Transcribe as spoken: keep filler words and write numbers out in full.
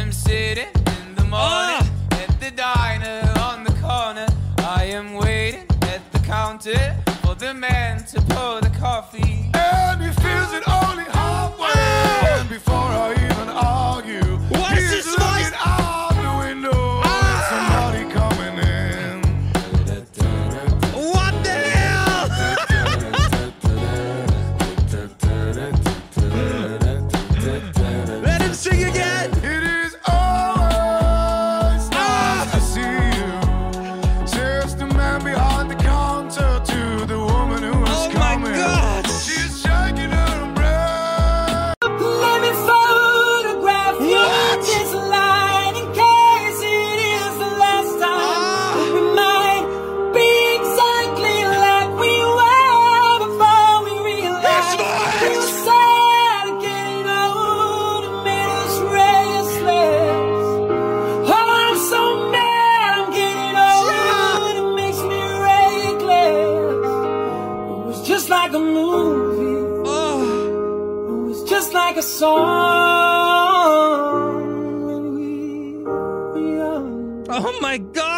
am sitting in the morning Ah. at the diner on the corner. I am waiting at the counter for the man to pour the coffee. And he feels it only halfway. Ah. And before I even argue, What is he's this looking voice? out the window. Ah. There's somebody coming in. What the hell? Let him sing again. It is always nice to see you. Says the man behind the counter to the woman who is Oh my coming. God. She's shaking her umbrella. Let me photograph you What? this line in case it is the last time. Ah. We might be exactly like we were before we realized we were sad and getting old and made us restless. Oh, I'm so mad I'm getting old, it makes me reckless. It was just like a movie. Oh. It was just like a song when we were young. Oh my God.